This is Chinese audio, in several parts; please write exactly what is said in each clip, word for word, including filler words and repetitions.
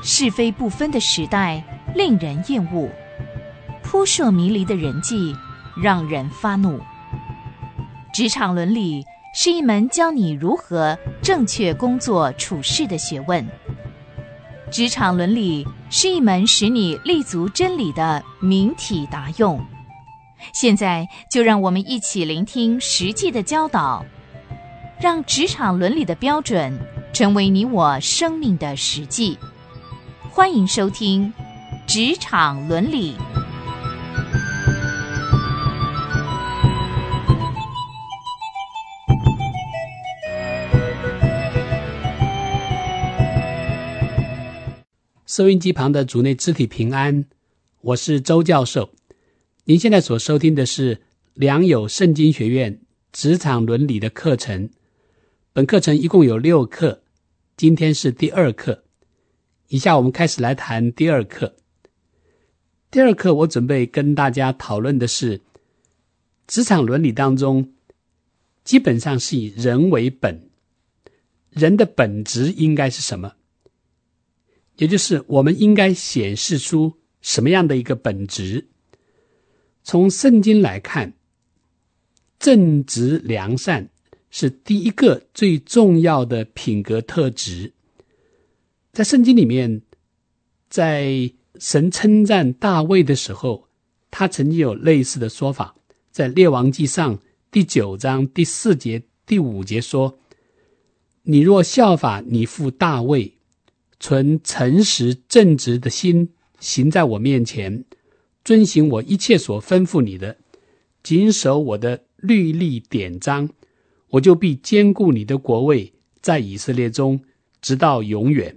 是非不分的时代令人厌恶，扑朔迷离的人际让人发怒。职场伦理是一门教你如何正确工作处事的学问。职场伦理是一门使你立足真理的明体达用。现在就让我们一起聆听实际的教导，让职场伦理的标准成为你我生命的实际。欢迎收听《职场伦理》。 收音机旁的主内肢体平安，我是周教授。您现在所收听的是良友圣经学院职场伦理的课程。本课程一共有六课，今天是第二课。以下我们开始来谈第二课。第二课我准备跟大家讨论的是，职场伦理当中基本上是以人为本，人的本质应该是什么？也就是我们应该显示出什么样的一个本质。从圣经来看，正直良善是第一个最重要的品格特质。在圣经里面，在神称赞大卫的时候，他曾经有类似的说法，在列王纪上第九章第四节第五节说，你若效法你父大卫，存诚实正直的心行在我面前，遵行我一切所吩咐你的，谨守我的律例典章，我就必坚固你的国位在以色列中，直到永远。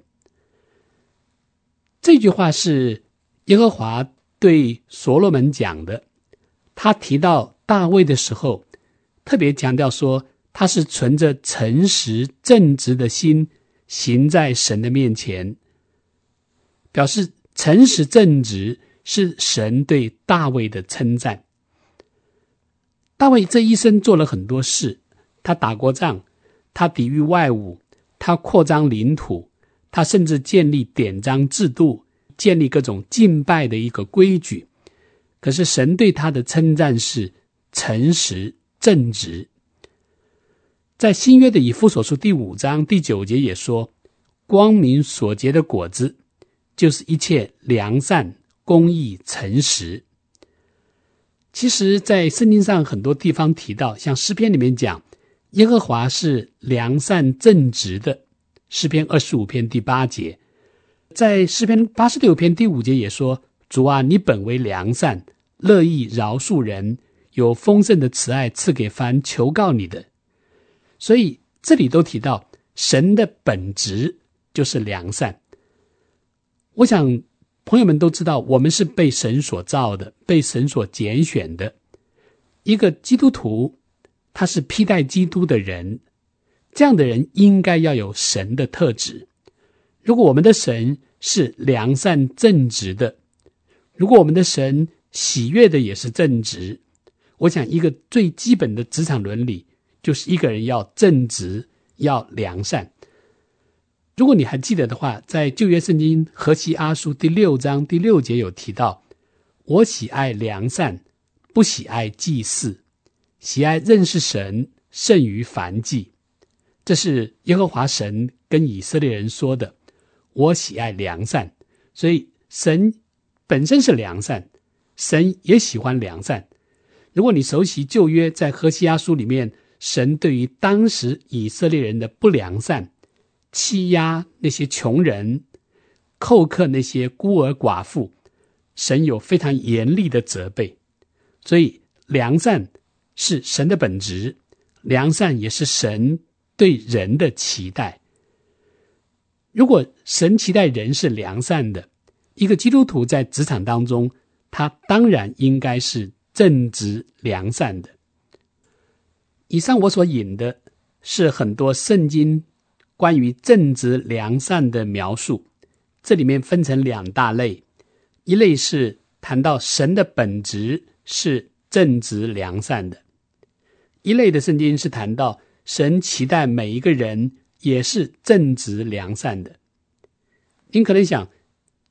这句话是耶和华对所罗门讲的。他提到大卫的时候，特别强调说他是存着诚实正直的心行在神的面前，表示诚实正直是神对大卫的称赞。大卫这一生做了很多事，他打过仗，他抵御外侮，他扩张领土，他甚至建立典章制度，建立各种敬拜的一个规矩。可是神对他的称赞是诚实正直。在新约的以弗所书第五章第九节也说，光明所结的果子就是一切良善、公义、诚实。其实在圣经上很多地方提到，像诗篇里面讲耶和华是良善正直的，诗篇二十五篇第八节。在诗篇八十六篇第五节也说，主啊，你本为良善，乐意饶恕人，有丰盛的慈爱赐给凡求告你的。所以这里都提到神的本质就是良善。我想朋友们都知道，我们是被神所造的，被神所拣选的。一个基督徒，他是披戴基督的人，这样的人应该要有神的特质。如果我们的神是良善正直的，如果我们的神喜悦的也是正直，我想一个最基本的职场伦理就是一个人要正直，要良善。如果你还记得的话，在旧约圣经何西阿书第六章第六节有提到，我喜爱良善，不喜爱祭祀，喜爱认识神胜于燔祭。这是耶和华神跟以色列人说的，我喜爱良善。所以神本身是良善，神也喜欢良善。如果你熟悉旧约，在何西阿书里面，神对于当时以色列人的不良善，欺压那些穷人，扣克那些孤儿寡妇，神有非常严厉的责备。所以良善是神的本质，良善也是神对人的期待。如果神期待人是良善的，一个基督徒在职场当中，他当然应该是正直良善的。以上我所引的是很多圣经关于正直良善的描述，这里面分成两大类，一类是谈到神的本质是正直良善的，一类的圣经是谈到神期待每一个人也是正直良善的。您可能想，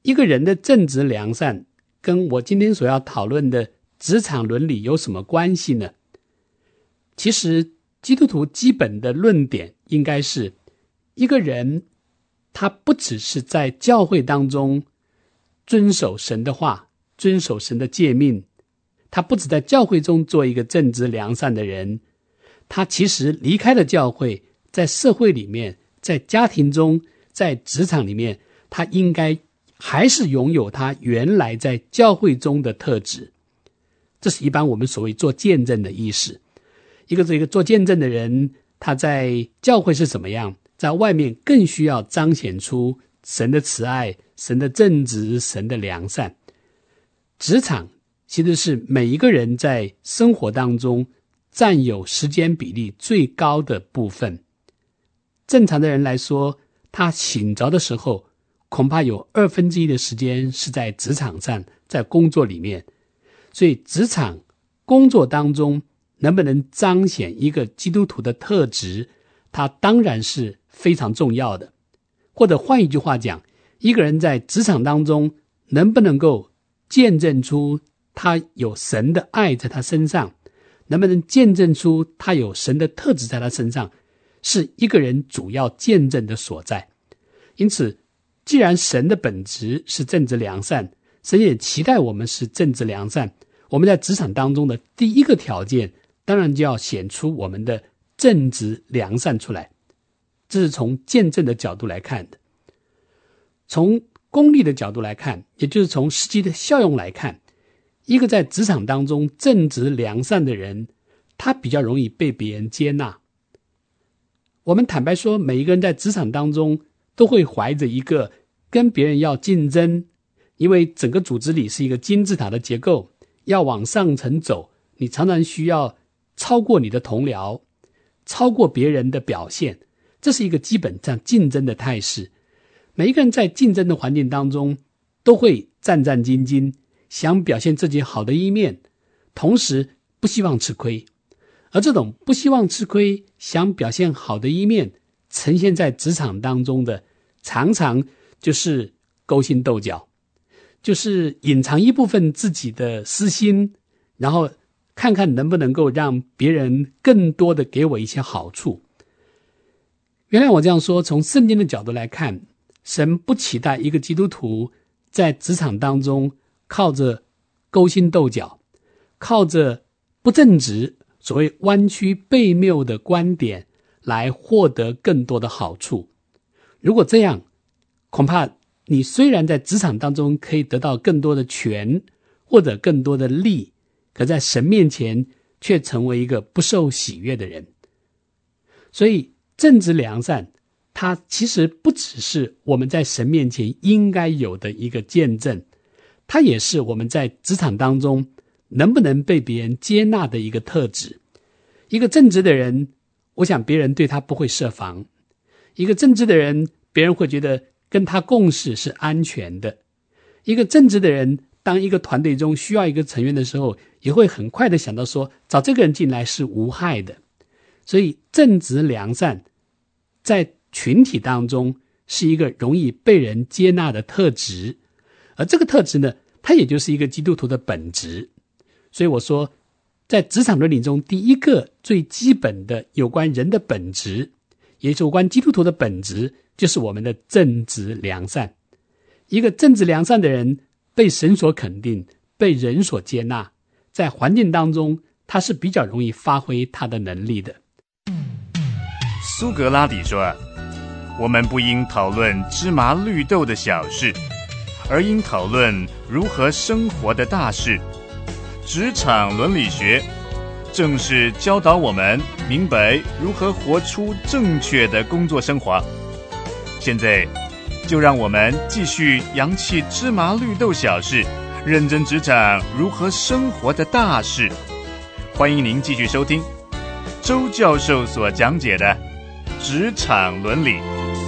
一个人的正直良善跟我今天所要讨论的职场伦理有什么关系呢？其实基督徒基本的论点应该是，一个人他不只是在教会当中遵守神的话，遵守神的诫命，他不只在教会中做一个正直良善的人，他其实离开了教会，在社会里面，在家庭中，在职场里面，他应该还是拥有他原来在教会中的特质。这是一般我们所谓做见证的意思。一个这个做见证的人，他在教会是怎么样，在外面更需要彰显出神的慈爱，神的正直，神的良善。职场其实是每一个人在生活当中占有时间比例最高的部分。正常的人来说，他醒着的时候恐怕有二分之一的时间是在职场上，在工作里面。所以职场工作当中能不能彰显一个基督徒的特质，它当然是非常重要的。或者换一句话讲，一个人在职场当中能不能够见证出他有神的爱在他身上，能不能见证出他有神的特质在他身上，是一个人主要见证的所在。因此既然神的本质是正直良善，神也期待我们是正直良善，我们在职场当中的第一个条件当然就要显出我们的正直良善出来。这是从见证的角度来看的。从功利的角度来看，也就是从实际的效用来看，一个在职场当中正直良善的人，他比较容易被别人接纳。我们坦白说，每一个人在职场当中都会怀着一个跟别人要竞争，因为整个组织里是一个金字塔的结构，要往上层走，你常常需要超过你的同僚，超过别人的表现，这是一个基本上竞争的态势。每一个人在竞争的环境当中都会战战兢兢，想表现自己好的一面，同时不希望吃亏。而这种不希望吃亏，想表现好的一面，呈现在职场当中的常常就是勾心斗角，就是隐藏一部分自己的私心，然后看看能不能够让别人更多的给我一些好处。原来我这样说，从圣经的角度来看，神不期待一个基督徒在职场当中靠着勾心斗角，靠着不正直，所谓弯曲悖谬的观点来获得更多的好处。如果这样，恐怕你虽然在职场当中可以得到更多的权或者更多的利，可在神面前却成为一个不受喜悦的人。所以正直良善，它其实不只是我们在神面前应该有的一个见证，它也是我们在职场当中能不能被别人接纳的一个特质。一个正直的人，我想别人对他不会设防。一个正直的人，别人会觉得跟他共事是安全的。一个正直的人，当一个团队中需要一个成员的时候，也会很快的想到说，找这个人进来是无害的。所以正直良善在群体当中是一个容易被人接纳的特质，而这个特质呢，它也就是一个基督徒的本质。所以我说，在职场伦理中，第一个最基本的有关人的本质，也就是有关基督徒的本质，就是我们的正直良善。一个正直良善的人被神所肯定，被人所接纳，在环境当中他是比较容易发挥他的能力的。 苏格拉底说，我们不应讨论芝麻绿豆的小事，而应讨论如何生活的大事。职场伦理学正是教导我们明白如何活出正确的工作生活。现在就让我们继续扬弃芝麻绿豆小事，认真职场如何生活的大事。欢迎您继续收听周教授所讲解的职场伦理。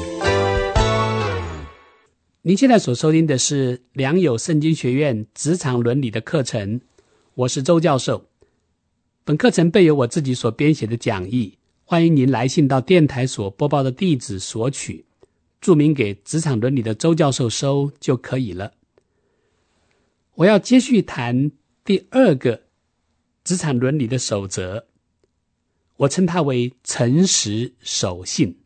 您现在所收听的是良友圣经学院职场伦理的课程，我是周教授。本课程备有我自己所编写的讲义，欢迎您来信到电台所播报的地址索取。 注明给职场伦理的周教授收就可以了。我要接续谈第二个职场伦理的守则，我称它为诚实守信。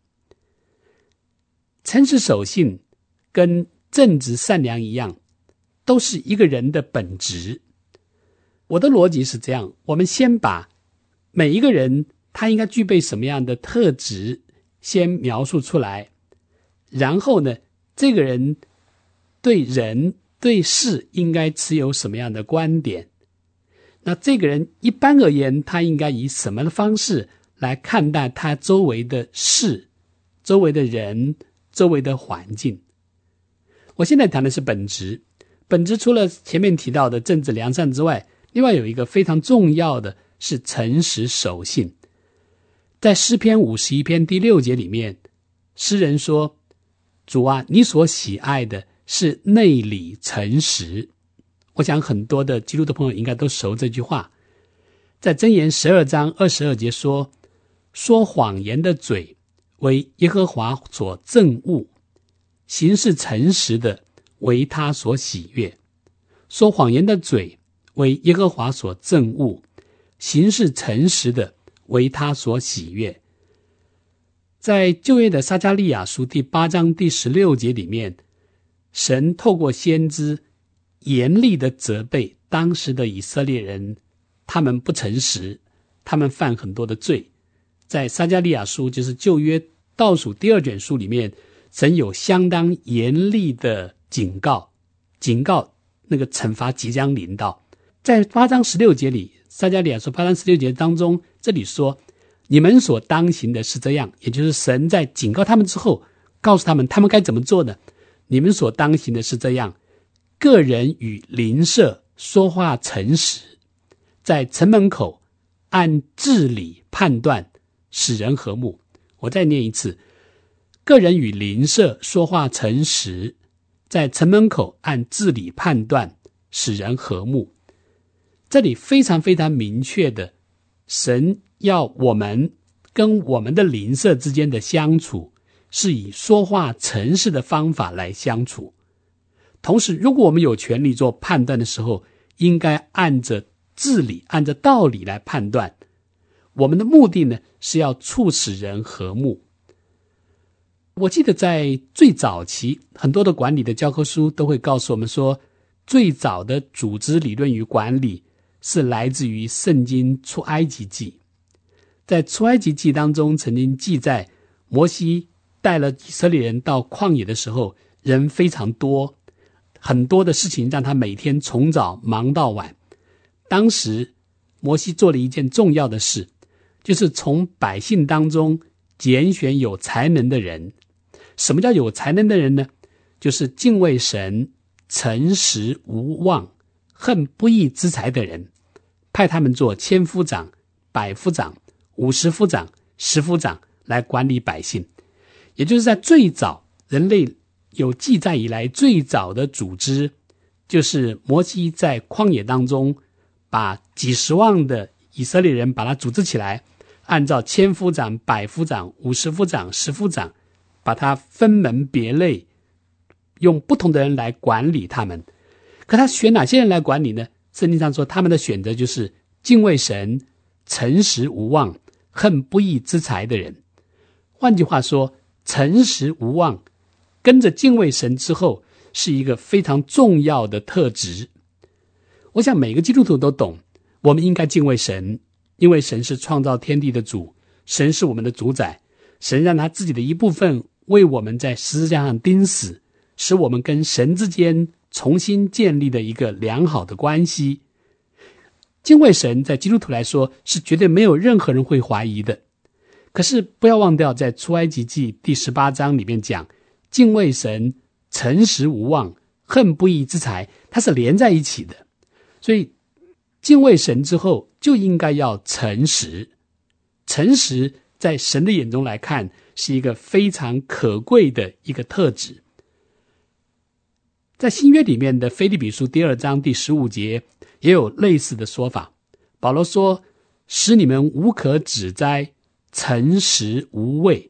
诚实守信跟正直善良一样，都是一个人的本质。我的逻辑是这样，我们先把每一个人他应该具备什么样的特质先描述出来，然后呢，这个人对人对事应该持有什么样的观点，那这个人一般而言他应该以什么的方式来看待他周围的事、周围的人、周围的环境。我现在谈的是本质，本质除了前面提到的正直良善之外，另外有一个非常重要的是诚实守信。在诗篇五十一篇第六节里面，诗人说，主啊，你所喜爱的是内里诚实。我想很多的基督徒朋友应该都熟这句话。在箴言十二章二十二节说，说谎言的嘴为耶和华所憎恶，行事诚实的为他所喜悦。说谎言的嘴为耶和华所憎恶，行事诚实的为他所喜悦。在旧约的撒迦利亚书第八章第十六节里面，神透过先知严厉的责备当时的以色列人，他们不诚实，他们犯很多的罪。在撒迦利亚书，就是旧约倒数第二卷书里面，神有相当严厉的警告，警告那个惩罚即将临到。在八章十六节里，撒迦利亚书八章十六节当中，这里说，你们所当行的是这样，也就是神在警告他们之后，告诉他们他们该怎么做呢？你们所当行的是这样，个人与邻舍说话诚实，在城门口按治理判断，使人和睦。我再念一次，个人与邻舍说话诚实，在城门口按治理判断，使人和睦。这里非常非常明确的，神要我们跟我们的邻舍之间的相处，是以说话诚实的方法来相处。同时，如果我们有权利做判断的时候，应该按着治理，按着道理来判断。我们的目的呢，是要促使人和睦。我记得在最早期，很多的管理的教科书都会告诉我们说，最早的组织理论与管理是来自于圣经出埃及记。在出埃及记当中曾经记载，摩西带了以色列人到旷野的时候，人非常多，很多的事情让他每天从早忙到晚。当时摩西做了一件重要的事，就是从百姓当中拣选有才能的人。什么叫有才能的人呢？就是敬畏神、诚实无妄、恨不义之财的人，派他们做千夫长、百夫长、五十夫长、十夫长来管理百姓。也就是在最早人类有记载以来最早的组织，就是摩西在旷野当中把几十万的以色列人把它组织起来，按照千夫长、百夫长、五十夫长、十夫长，把它分门别类，用不同的人来管理他们。可他选哪些人来管理呢？圣经上说他们的选择就是敬畏神、诚实无妄、恨不义之财的人。换句话说，诚实无妄跟着敬畏神之后，是一个非常重要的特质。我想每个基督徒都懂，我们应该敬畏神，因为神是创造天地的主，神是我们的主宰，神让他自己的一部分为我们在十字架上钉死，使我们跟神之间重新建立了一个良好的关系。敬畏神在基督徒来说是绝对没有任何人会怀疑的。可是不要忘掉，在出埃及记第十八章里面讲，敬畏神、诚实无妄、恨不义之财，它是连在一起的。所以敬畏神之后就应该要诚实。诚实在神的眼中来看是一个非常可贵的一个特质。在新约里面的腓立比书第二章第十五节也有类似的说法。保罗说，使你们无可指摘，诚实无畏，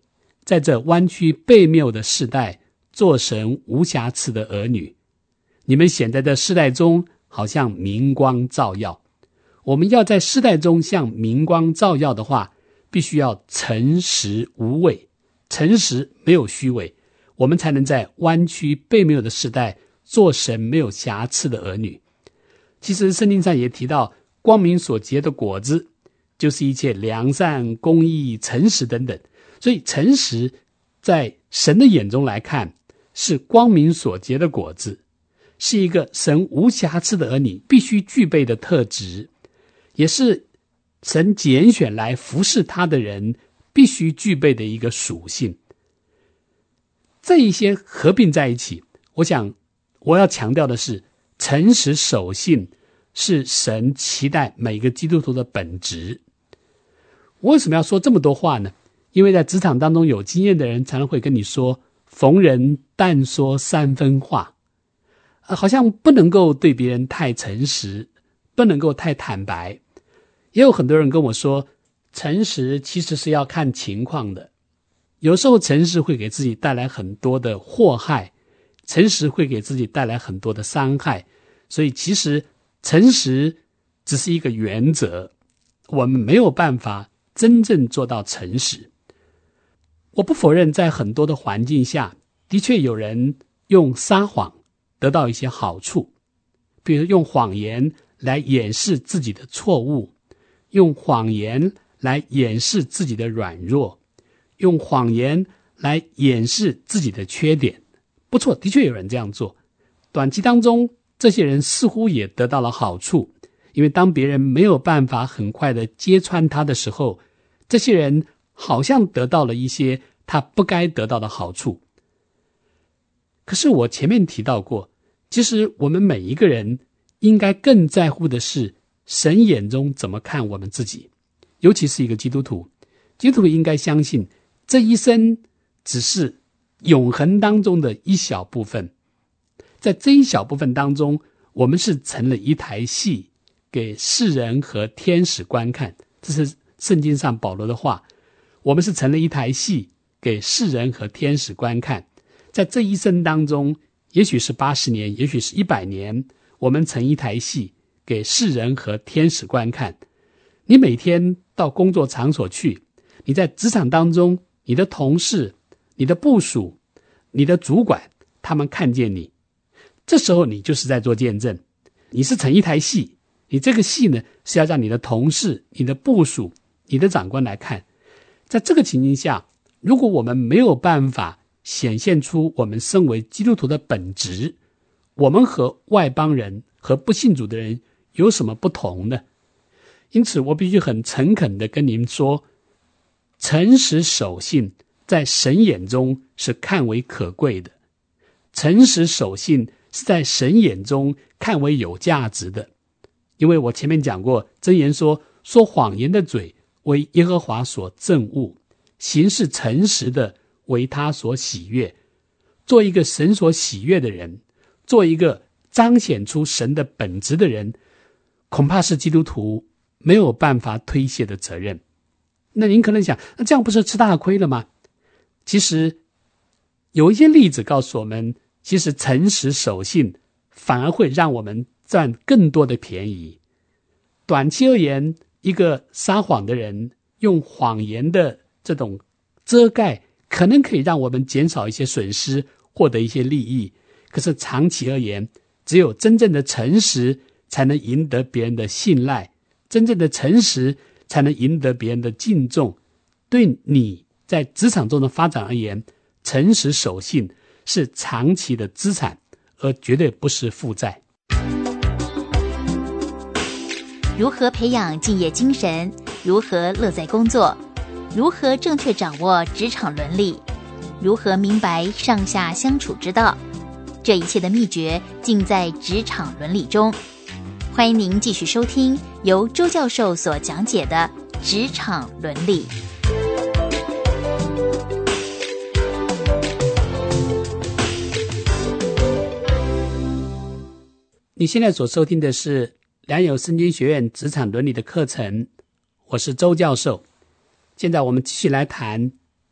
在这弯曲悖谬的世代做神无瑕疵的儿女。你们显在这世代中好像明光照耀。我们要在世代中像明光照耀的话，必须要诚实无伪，诚实没有虚伪，我们才能在弯曲悖谬的世代做神没有瑕疵的儿女。其实圣经上也提到，光明所结的果子就是一切良善、公义、诚实等等。所以诚实在神的眼中来看，是光明所结的果子，是一个神无瑕疵的儿女必须具备的特质，也是神拣选来服侍他的人必须具备的一个属性。这一些合并在一起，我想我要强调的是，诚实守信是神期待每个基督徒的本质。我为什么要说这么多话呢？因为在职场当中有经验的人常常会跟你说，逢人但说三分话，呃、好像不能够对别人太诚实，不能够太坦白。也有很多人跟我说，诚实其实是要看情况的，有时候诚实会给自己带来很多的祸害，诚实会给自己带来很多的伤害，所以其实诚实只是一个原则，我们没有办法真正做到诚实。我不否认在很多的环境下，的确有人用撒谎得到一些好处，比如用谎言来掩饰自己的错误，用谎言来掩饰自己的软弱，用谎言来掩饰自己的缺点。不错，的确有人这样做。短期当中，这些人似乎也得到了好处，因为当别人没有办法很快的揭穿他的时候，这些人好像得到了一些他不该得到的好处。可是我前面提到过，其实我们每一个人应该更在乎的是神眼中怎么看我们自己，尤其是一个基督徒。基督徒应该相信，这一生只是永恒当中的一小部分，在这一小部分当中，我们是成了一台戏给世人和天使观看。这是圣经上保罗的话，我们是成了一台戏给世人和天使观看。在这一生当中，也许是八十年，也许是一百年，我们成一台戏给世人和天使观看。你每天到工作场所去，你在职场当中，你的同事、你的部属、你的主管，他们看见你，这时候你就是在做见证，你是成一台戏。你这个戏呢，是要让你的同事、你的部属、你的长官来看。在这个情形下，如果我们没有办法显现出我们身为基督徒的本质，我们和外邦人和不信主的人有什么不同呢？因此我必须很诚恳地跟您说，诚实守信在神眼中是看为可贵的，诚实守信是在神眼中看为有价值的。因为我前面讲过，箴言说，说谎言的嘴为耶和华所憎恶，行事诚实的为他所喜悦。做一个神所喜悦的人，做一个彰显出神的本质的人，恐怕是基督徒没有办法推卸的责任。那您可能想，那这样不是吃大亏了吗？其实有一些例子告诉我们，其实诚实守信反而会让我们赚更多的便宜。短期而言，一个撒谎的人用谎言的这种遮盖，可能可以让我们减少一些损失，获得一些利益。可是长期而言，只有真正的诚实才能赢得别人的信赖，真正的诚实才能赢得别人的敬重。对你在职场中的发展而言，诚实守信是长期的资产，而绝对不是负债。 如何培养敬业精神？如何乐在工作？如何正确掌握职场伦理？如何明白上下相处之道？这一切的秘诀尽在职场伦理中。欢迎您继续收听由周教授所讲解的职场伦理。 你现在所收听的是良友圣经学院职场伦理的课程，我是周教授。现在我们继续来谈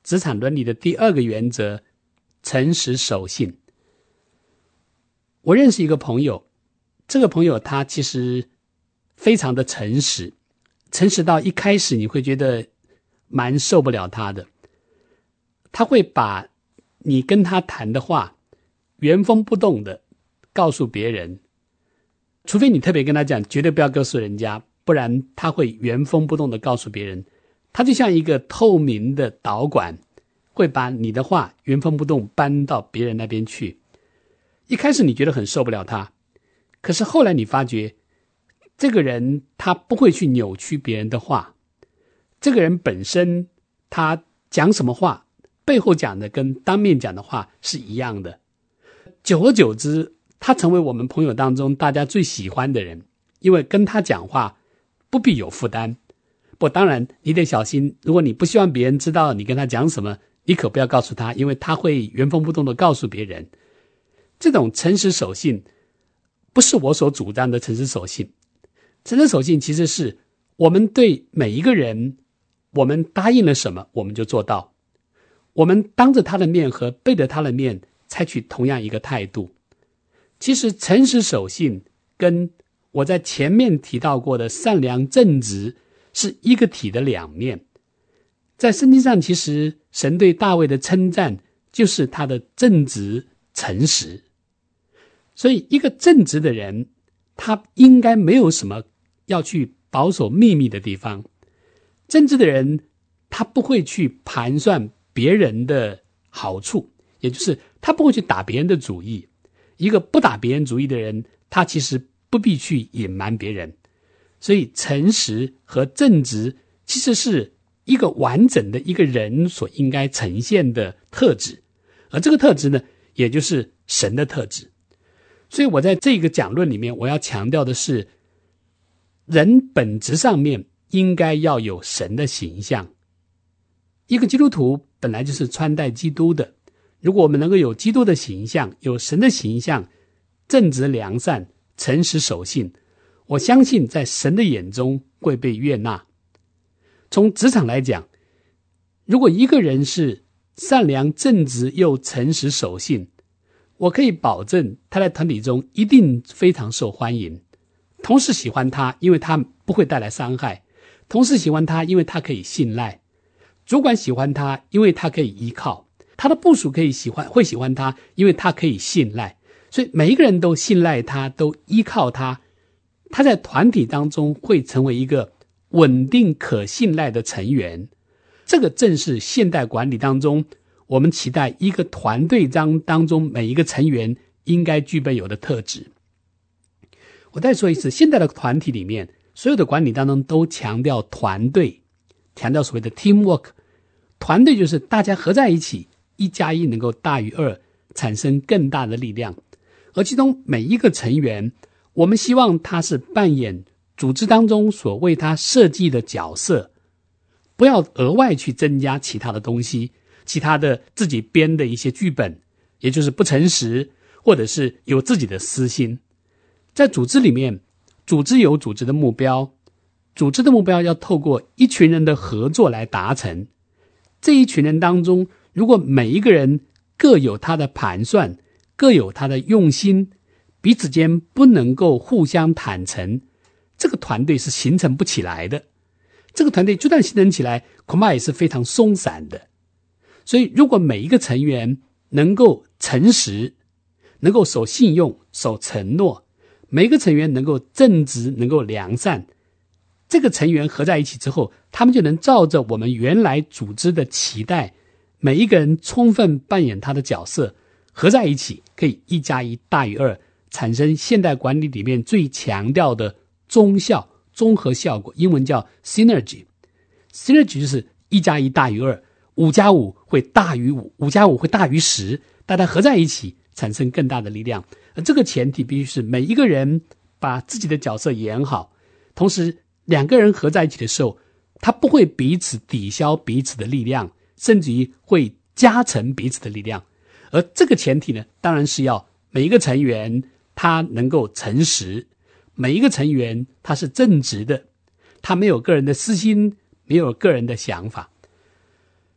职场伦理的第二个原则，诚实守信。我认识一个朋友，这个朋友他其实非常的诚实，诚实到一开始你会觉得蛮受不了他的。他会把你跟他谈的话原封不动的告诉别人，除非你特别跟他讲绝对不要告诉人家，不然他会原封不动的告诉别人。他就像一个透明的导管，会把你的话原封不动搬到别人那边去。一开始你觉得很受不了他，可是后来你发觉这个人他不会去扭曲别人的话，这个人本身他讲什么话背后讲的跟当面讲的话是一样的。久而久之，他成为我们朋友当中大家最喜欢的人，因为跟他讲话不必有负担。不，当然你得小心，如果你不希望别人知道你跟他讲什么，你可不要告诉他，因为他会原封不动的告诉别人。这种诚实守信不是我所主张的诚实守信。诚实守信其实是我们对每一个人，我们答应了什么我们就做到，我们当着他的面和背着他的面采取同样一个态度。其实诚实守信跟我在前面提到过的善良正直是一个体的两面。在圣经上，其实神对大卫的称赞就是他的正直诚实。所以一个正直的人，他应该没有什么要去保守秘密的地方。正直的人，他不会去盘算别人的好处，也就是他不会去打别人的主意。一个不打别人主意的人，他其实不必去隐瞒别人。所以诚实和正直其实是一个完整的一个人所应该呈现的特质，而这个特质呢，也就是神的特质。所以我在这个讲论里面，我要强调的是，人本质上面应该要有神的形象。一个基督徒本来就是穿戴基督的，如果我们能够有基督的形象，有神的形象，正直良善，诚实守信，我相信在神的眼中会被悦纳。从职场来讲，如果一个人是善良正直又诚实守信，我可以保证他在团体中一定非常受欢迎。同事喜欢他，因为他不会带来伤害；同事喜欢他，因为他可以信赖；主管喜欢他，因为他可以依靠；他的部属可以喜欢会喜欢他，因为他可以信赖。所以每一个人都信赖他，都依靠他，他在团体当中会成为一个稳定可信赖的成员。这个正是现代管理当中我们期待一个团队当当中每一个成员应该具备有的特质。我再说一次，现代的团体里面，所有的管理当中都强调团队，强调所谓的 teamwork。 团队就是大家合在一起，一加一能够大于二，产生更大的力量。而其中每一个成员，我们希望他是扮演组织当中所为他设计的角色，不要额外去增加其他的东西，其他的自己编的一些剧本，也就是不诚实，或者是有自己的私心。在组织里面，组织有组织的目标，组织的目标要透过一群人的合作来达成。这一群人当中，如果每一个人各有他的盘算，各有他的用心，彼此间不能够互相坦诚，这个团队是形成不起来的。这个团队就算形成起来，恐怕也是非常松散的。所以如果每一个成员能够诚实，能够守信用，守承诺，每一个成员能够正直，能够良善，这个成员合在一起之后，他们就能照着我们原来组织的期待，每一个人充分扮演他的角色，合在一起可以一加一大于二，产生现代管理里面最强调的综效，综合效果，英文叫 synergy。 synergy 就是一加一大于二，五加五会大于五，五加五会大于十，大家合在一起产生更大的力量。而这个前提必须是每一个人把自己的角色演好，同时两个人合在一起的时候，他不会彼此抵消彼此的力量，甚至于会加成彼此的力量。而这个前提呢，当然是要每一个成员他能够诚实，每一个成员他是正直的，他没有个人的私心，没有个人的想法。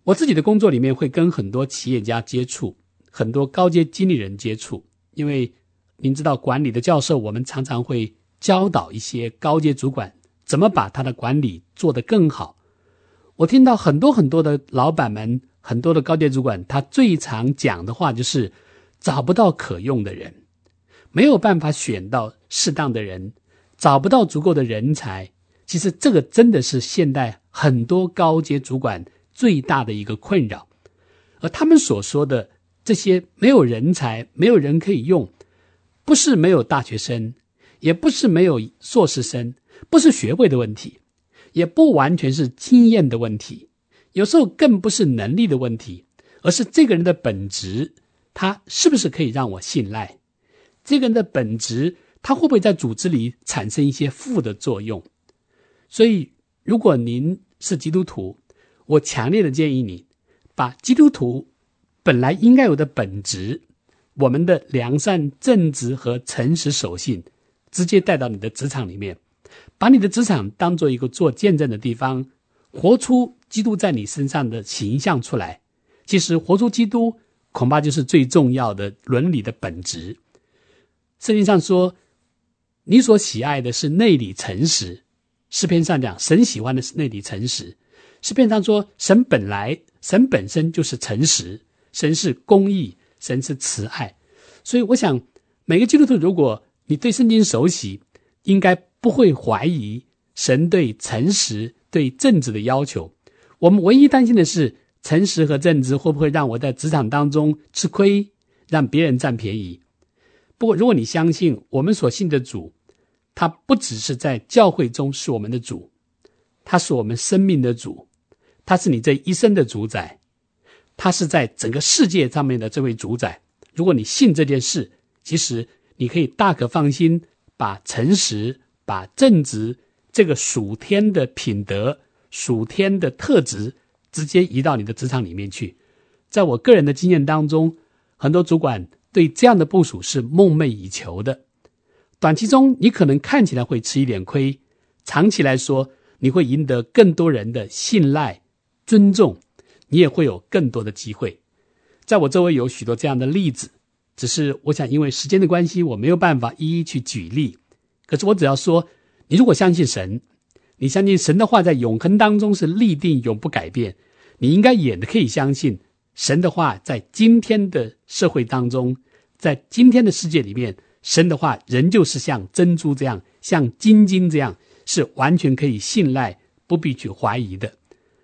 我自己的工作里面会跟很多企业家接触，很多高阶经理人接触，因为您知道管理的教授，我们常常会教导一些高阶主管怎么把他的管理做得更好。我听到很多很多的老板们，很多的高阶主管，他最常讲的话就是找不到可用的人，没有办法选到适当的人，找不到足够的人才。其实这个真的是现代很多高阶主管最大的一个困扰。而他们所说的这些没有人才，没有人可以用，不是没有大学生，也不是没有硕士生，不是学位的问题，也不完全是经验的问题，有时候更不是能力的问题，而是这个人的本质，他是不是可以让我信赖？这个人的本质，他会不会在组织里产生一些负的作用？所以如果您是基督徒，我强烈的建议你把基督徒本来应该有的本质，我们的良善、正直和诚实守信，直接带到你的职场里面，把你的职场当作一个做见证的地方，活出基督在你身上的形象出来。其实活出基督恐怕就是最重要的伦理的本质。圣经上说，你所喜爱的是内里诚实。诗篇上讲，神喜欢的是内里诚实。诗篇上说，神本来神本身就是诚实，神是公义，神是慈爱。所以我想每个基督徒，如果你对圣经熟悉，应该不会怀疑神对诚实对正直的要求。我们唯一担心的是，诚实和正直会不会让我在职场当中吃亏，让别人占便宜。不过如果你相信我们所信的主，他不只是在教会中是我们的主，他是我们生命的主，他是你这一生的主宰，他是在整个世界上面的这位主宰。如果你信这件事，其实你可以大可放心，把诚实、把正直这个属天的品德、属天的特质直接移到你的职场里面去。在我个人的经验当中，很多主管对这样的部署是梦寐以求的。短期中你可能看起来会吃一点亏，长期来说你会赢得更多人的信赖、尊重，你也会有更多的机会。在我周围有许多这样的例子，只是我想因为时间的关系，我没有办法一一去举例。可是我只要说，你如果相信神，你相信神的话在永恒当中是立定永不改变，你应该也可以相信神的话在今天的社会当中，在今天的世界里面，神的话仍旧是像珍珠这样，像金晶这样，是完全可以信赖，不必去怀疑的。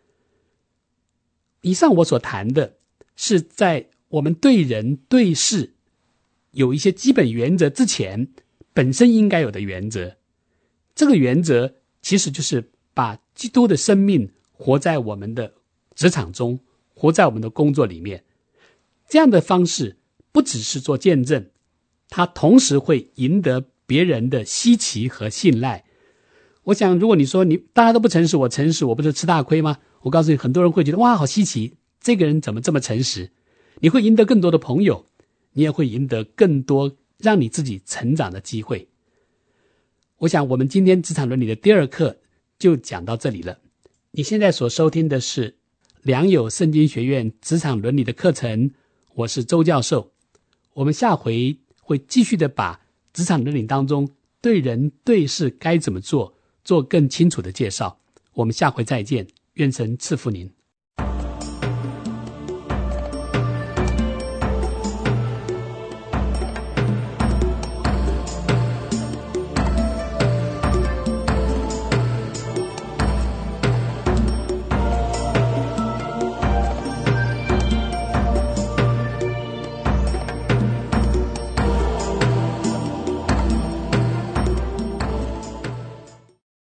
以上我所谈的是在我们对人对事有一些基本原则之前本身应该有的原则。这个原则其实就是把基督的生命活在我们的职场中，活在我们的工作里面。这样的方式不只是做见证，它同时会赢得别人的稀奇和信赖。我想如果你说你大家都不诚实，我诚实，我不是吃大亏吗？我告诉你，很多人会觉得哇好稀奇，这个人怎么这么诚实。你会赢得更多的朋友，你也会赢得更多让你自己成长的机会。我想我们今天职场伦理的第二课就讲到这里了。你现在所收听的是良友圣经学院职场伦理的课程，我是周教授。我们下回会继续的把职场伦理当中对人对事该怎么做做更清楚的介绍。我们下回再见，愿神赐福您。